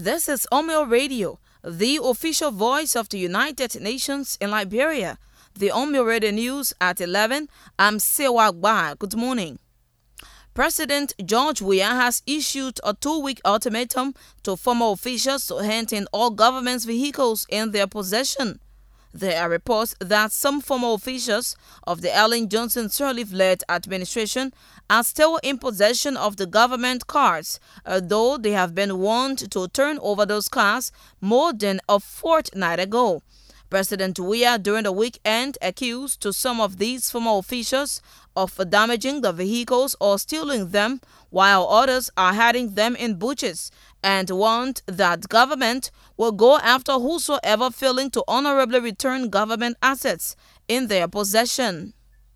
This is Omeo Radio, the official voice of the United Nations in Liberia. The Omeo Radio News at 11. I'm Sewa Gba. Good morning. President George Weah has issued a 2-week ultimatum to former officials to hand in all government's vehicles in their possession. There are reports that some former officials of the Ellen Johnson Sirleaf-led administration are still in possession of the government cars, though they have been warned to turn over those cars more than a fortnight ago. President Weah during the weekend accused to some of these former officials of damaging the vehicles or stealing them, while others are hiding them in bushes, and warned that government will go after whosoever failing to honorably return government assets in their possession.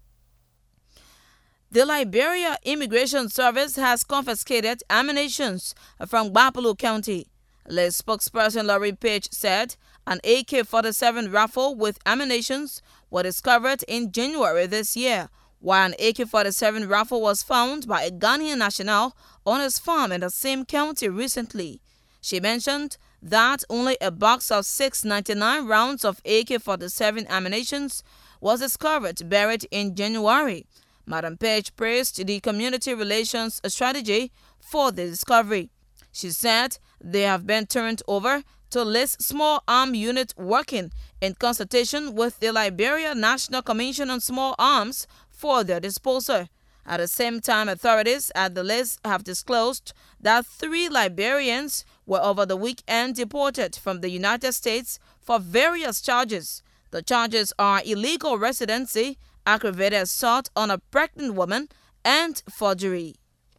The Liberia Immigration Service has confiscated ammunition from Gbapulu County. The spokesperson Larry Page said an AK-47 rifle with ammunition was discovered in January this year, while an AK-47 rifle was found by a Ghanaian national on his farm in the same county recently. She mentioned that only a box of 699 rounds of AK-47 ammunition was discovered buried in January. Madam Page praised the community relations strategy for the discovery. She said they have been turned over to this small arms unit working in consultation with the Liberia National Commission on Small Arms for their disposal. At the same time, authorities at the list have disclosed that 3 Liberians were over the weekend deported from the United States for various charges. The charges are illegal residency, aggravated assault on a pregnant woman, and forgery.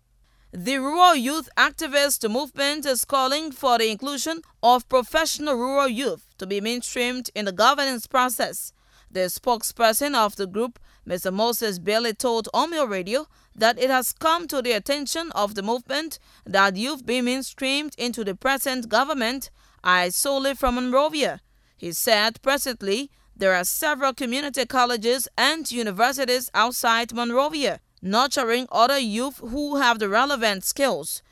The Rural Youth Activist Movement is calling for the inclusion of professional rural youth to be mainstreamed in the governance process. The spokesperson of the group, Mr. Moses Bailey, told Omeo Radio that it has come to the attention of the movement that youth be mainstreamed into the present government, solely from Monrovia. He said presently there are several community colleges and universities outside Monrovia, nurturing other youth who have the relevant skills.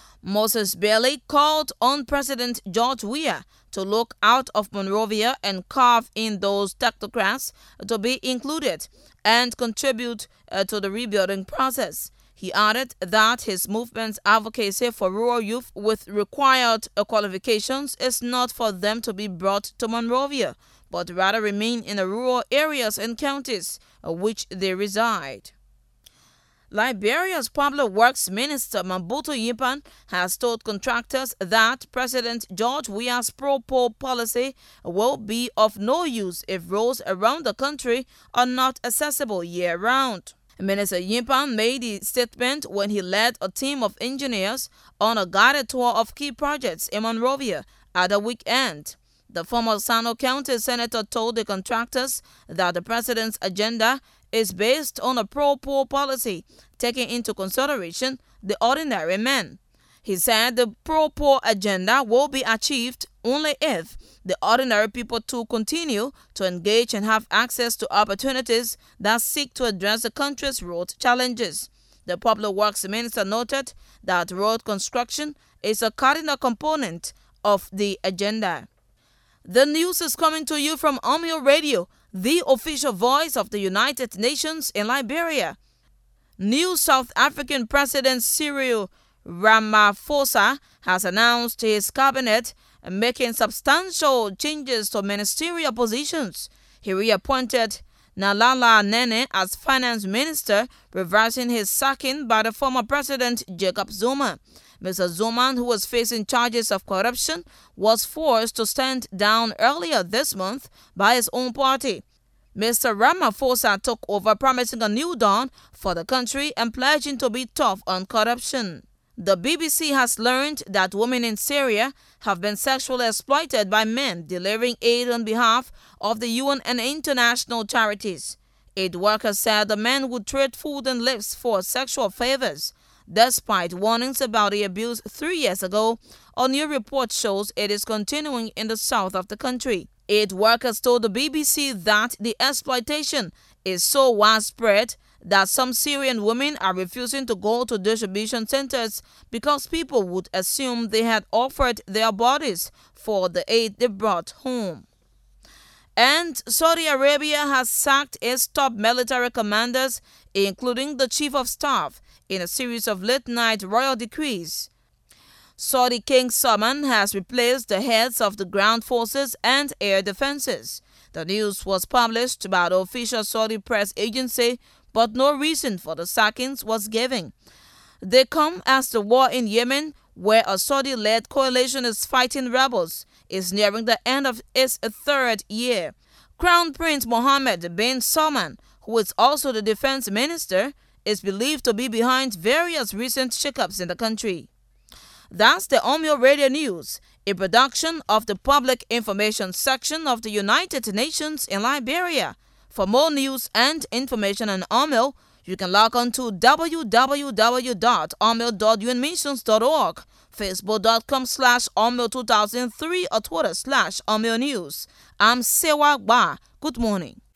Moses Bailey called on President George Weah to look out of Monrovia and carve in those technocrats to be included and contribute to the rebuilding process. He added that his movement's advocacy for rural youth with required qualifications is not for them to be brought to Monrovia, but rather remain in the rural areas and counties which they reside. Liberia's Public Works Minister Mambutu Yimpan has told contractors that President George Weah's pro-poor policy will be of no use if roads around the country are not accessible year-round. Minister Yimpan made the statement when he led a team of engineers on a guided tour of key projects in Monrovia at the weekend. The former Sano County senator told the contractors that the president's agenda is based on a pro-poor policy, taking into consideration the ordinary man. He said the pro-poor agenda will be achieved only if the ordinary people too continue to engage and have access to opportunities that seek to address the country's road challenges. The Public Works Minister noted that road construction is a cardinal component of the agenda. The news is coming to you from Omeo Radio, the official voice of the United Nations in Liberia. New South African President Cyril Ramaphosa has announced his cabinet making substantial changes to ministerial positions. He reappointed Nalala Nene as finance minister, reversing his sacking by the former president Jacob Zuma. Mr. Zuma, who was facing charges of corruption, was forced to stand down earlier this month by his own party. Mr. Ramaphosa took over, promising a new dawn for the country and pledging to be tough on corruption. The BBC has learned that women in Syria have been sexually exploited by men delivering aid on behalf of the UN and international charities. Aid workers said the men would trade food and lives for sexual favors. Despite warnings about the abuse 3 years ago, a new report shows it is continuing in the south of the country. Aid workers told the BBC that the exploitation is so widespread that some Syrian women are refusing to go to distribution centers because people would assume they had offered their bodies for the aid they brought home. And Saudi Arabia has sacked its top military commanders, including the chief of staff, in a series of late-night royal decrees. Saudi King Salman has replaced the heads of the ground forces and air defenses. The news was published by the official Saudi press agency, but no reason for the sackings was given. They come as the war in Yemen, where a Saudi-led coalition is fighting rebels, is nearing the end of its third year. Crown Prince Mohammed bin Salman, who is also the defense minister, is believed to be behind various recent shakeups in the country. That's the Omeo Radio News, a production of the Public Information Section of the United Nations in Liberia. For more news and information on Omeo, you can log on to www.omeo.unmissions.org, facebook.com/Omeo2003 or Twitter/Omeo News. I'm Sewa Ba. Good morning.